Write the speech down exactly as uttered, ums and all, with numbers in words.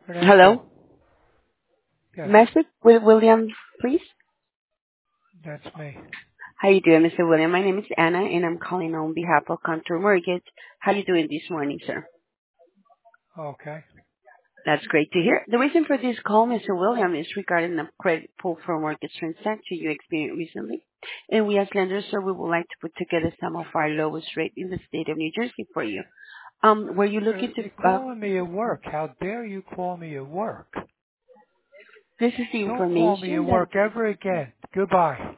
Good Hello. afternoon. Yes, Message with William, please. that's me. How you doing, Mister William? My name is Anna, and I'm calling on behalf of Contour Mortgage. How you doing this morning, sir? Okay. That's great to hear. The reason for this call, Mister William, is regarding the credit pull for mortgage transaction you experienced recently. And we as lenders, sir, we would like to put together some of our lowest rate in the state of New Jersey for you. Um, were you You're, looking to, you're uh, calling me at work. How dare you call me at work? this is the Don't call me at information that work ever again. Goodbye.